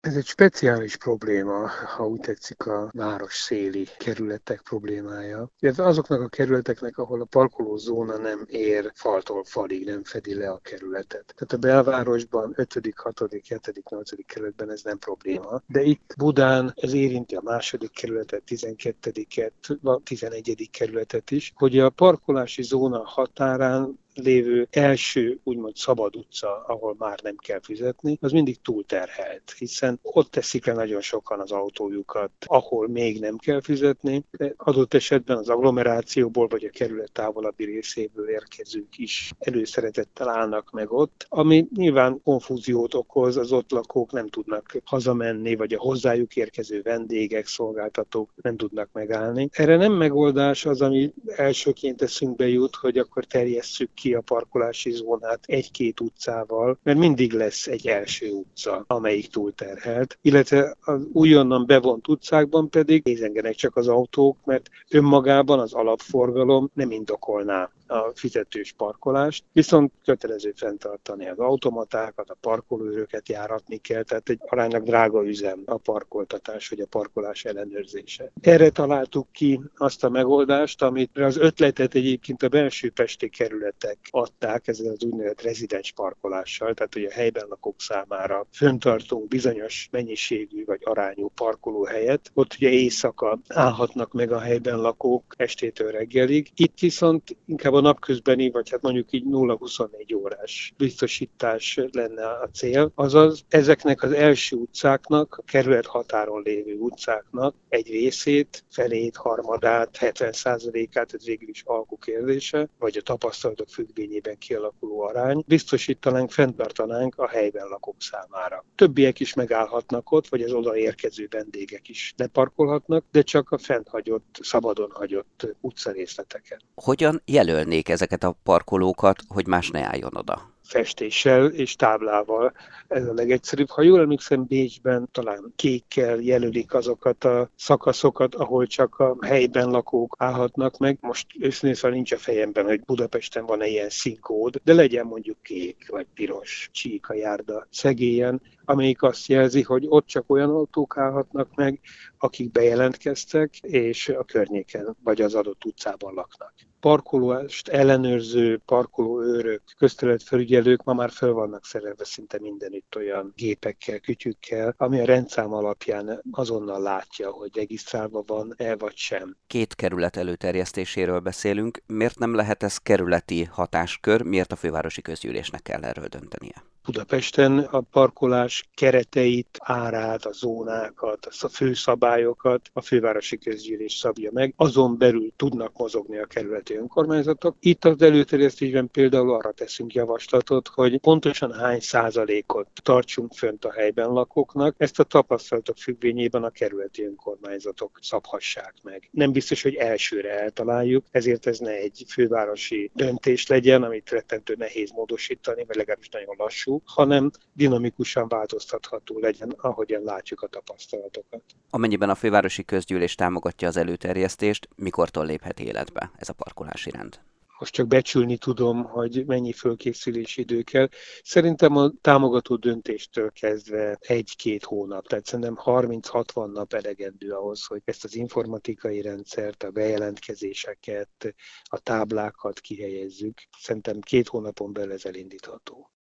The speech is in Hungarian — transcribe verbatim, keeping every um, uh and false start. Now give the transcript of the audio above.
Ez egy speciális probléma, ha úgy tetszik, a város széli kerületek problémája. Illetve azoknak a kerületeknek, ahol a parkolózóna nem ér faltól falig, nem fedi le a kerületet. Tehát a belvárosban ötödik, hatodik, hetedik, nyolcadik kerületben ez nem probléma. De itt Budán ez érinti a második kerületet, tizenkettediket, a tizenegyedik kerületet is, hogy a parkolási zóna határán lévő első úgymond szabad utca, ahol már nem kell fizetni, az mindig túlterhelt, hiszen ott teszik le nagyon sokan az autójukat, ahol még nem kell fizetni, de adott esetben az agglomerációból vagy a kerület távolabbi részéből érkezők is előszeretettel állnak meg ott, ami nyilván konfúziót okoz, az ott lakók nem tudnak hazamenni, vagy a hozzájuk érkező vendégek, szolgáltatók nem tudnak megállni. Erre nem megoldás az, ami elsőként eszünkbe jut, hogy akkor terjesszük ki a parkolási zónát egy-két utcával, mert mindig lesz egy első utca, amelyik túlterhelt, illetve az újonnan bevont utcákban pedig nézengenek csak az autók, mert önmagában az alapforgalom nem indokolná a fizetős parkolást, viszont kötelező fenntartani az automatákat, a parkolóőröket járatni kell, tehát egy aránylag drága üzem a parkoltatás, vagy a parkolás ellenőrzése. Erre találtuk ki azt a megoldást, amit az ötletet egyébként a belső pesti kerületek adták, ezzel az úgynevezett rezidens parkolással, tehát hogy a helyben lakók számára fenntartunk bizonyos mennyiségű vagy arányú parkolóhelyet. Ott ugye éjszaka állhatnak meg a helyben lakók estétől reggelig. Itt viszont inkább a napközbeni, vagy hát mondjuk így nulla huszonnégy órás biztosítás lenne a cél. Azaz ezeknek az első utcáknak, a kerület határon lévő utcáknak egy részét, felét, harmadát, hetven százalékát, ez végül is alkukérdése, vagy a tapasztalatok függvényében kialakuló arány, biztosítanánk, fenntartanánk a helyben lakók számára. Többiek is megállhatnak ott, vagy az odaérkező vendégek is leparkolhatnak, de csak a fennhagyott, szabadon hagyott utcarészleteken. Hogyan jelölnék ezeket a parkolókat, hogy más ne álljon oda? Festéssel és táblával. Ez a legegyszerűbb. Ha jól emlékszem, Bécsben talán kékkel jelölik azokat a szakaszokat, ahol csak a helyben lakók állhatnak meg. Most őszintén szóval nincs a fejemben, hogy Budapesten van-e ilyen színkód, de legyen mondjuk kék vagy piros csík a járda szegélyen, amelyik azt jelzi, hogy ott csak olyan autók állhatnak meg, akik bejelentkeztek, és a környéken vagy az adott utcában laknak. Parkolást ellenőrző parkolóőrök, közterületfelügyelők ma már föl vannak szerelve szinte mindenütt olyan gépekkel, kütyükkel, ami a rendszám alapján azonnal látja, hogy regisztrálva van-e vagy sem. Két kerület előterjesztéséről beszélünk. Miért nem lehet ez kerületi hatáskör? Miért a fővárosi közgyűlésnek kell erről döntenie? Budapesten a parkolás kereteit, árát, a zónákat, a főszabályokat a fővárosi közgyűlés szabja meg, azon belül tudnak mozogni a kerületi önkormányzatok. Itt az előterjesztésben például arra teszünk javaslatot, hogy pontosan hány százalékot tartsunk fönt a helyben lakóknak, ezt a tapasztalatok függvényében a kerületi önkormányzatok szabhassák meg. Nem biztos, hogy elsőre eltaláljuk, ezért ez ne egy fővárosi döntés legyen, amit rettentő nehéz módosítani, vagy legalábbis nagyon lassú, hanem dinamikusan változtatható legyen, ahogyan látjuk a tapasztalatokat. Amennyiben a fővárosi közgyűlés támogatja az előterjesztést, mikortól léphet életbe ez a parkolási rend? Most csak becsülni tudom, hogy mennyi fölkészülési idő kell. Szerintem a támogató döntéstől kezdve egy-két hónap, tehát szerintem harminc-hatvan nap elegendő ahhoz, hogy ezt az informatikai rendszert, a bejelentkezéseket, a táblákat kihelyezzük. Szerintem két hónapon belül ez elindítható.